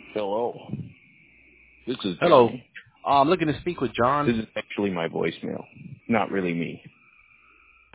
Hello. This is Hello. Johnny. I'm looking to speak with John. This is actually my voicemail. Not really me.